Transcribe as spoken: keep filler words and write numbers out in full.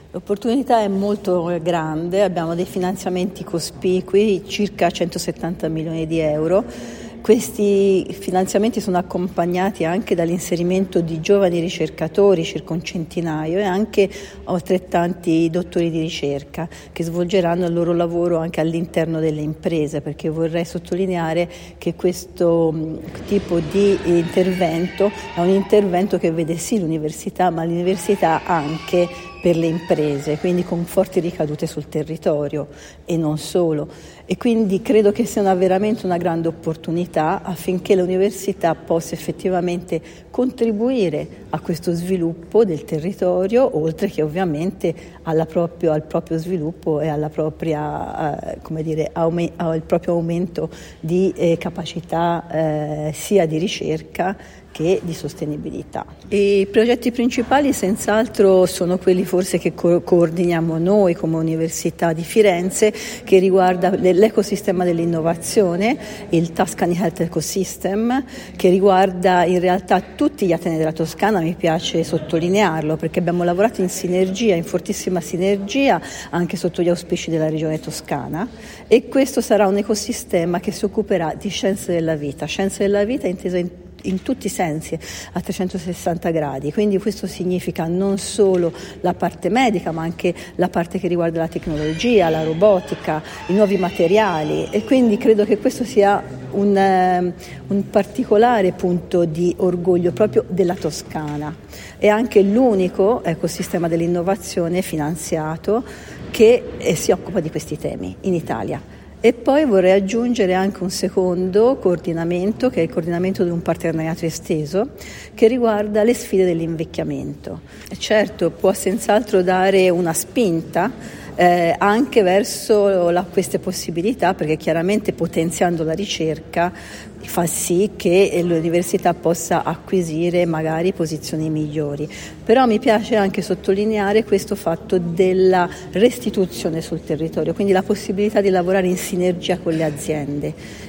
L'opportunità è molto grande, abbiamo dei finanziamenti cospicui, circa centosettanta milioni di euro. Questi finanziamenti sono accompagnati anche dall'inserimento di giovani ricercatori, circa un centinaio, e anche altrettanti dottori di ricerca che svolgeranno il loro lavoro anche all'interno delle imprese, perché vorrei sottolineare che questo tipo di intervento è un intervento che vede sì l'università, ma l'università anche per le imprese, quindi con forti ricadute sul territorio e non solo. E quindi credo che sia una, veramente una grande opportunità affinché l'università possa effettivamente contribuire a questo sviluppo del territorio, oltre che ovviamente alla proprio, al proprio sviluppo e alla propria, eh, come dire, aume, al proprio aumento di eh, capacità eh, sia di ricerca che di sostenibilità. I progetti principali senz'altro sono quelli forse che co- coordiniamo noi come Università di Firenze, che riguarda l'ecosistema dell'innovazione, il Tuscany Health Ecosystem, che riguarda in realtà tutti gli atenei della Toscana, mi piace sottolinearlo, perché abbiamo lavorato in sinergia, in fortissima sinergia, anche sotto gli auspici della Regione Toscana, e questo sarà un ecosistema che si occuperà di scienze della vita, scienze della vita intesa in in tutti i sensi, a trecentosessanta gradi, quindi questo significa non solo la parte medica ma anche la parte che riguarda la tecnologia, la robotica, i nuovi materiali, e quindi credo che questo sia un, um, un particolare punto di orgoglio proprio della Toscana. È anche l'unico ecosistema dell'innovazione finanziato che eh, si occupa di questi temi in Italia. E poi vorrei aggiungere anche un secondo coordinamento, che è il coordinamento di un partenariato esteso, che riguarda le sfide dell'invecchiamento. E certo, può senz'altro dare una spinta eh, anche verso la, queste possibilità, perché chiaramente potenziando la ricerca fa sì che l'università possa acquisire magari posizioni migliori. Però mi piace anche sottolineare questo fatto della restituzione sul territorio, quindi la possibilità di lavorare in sinergia con le aziende.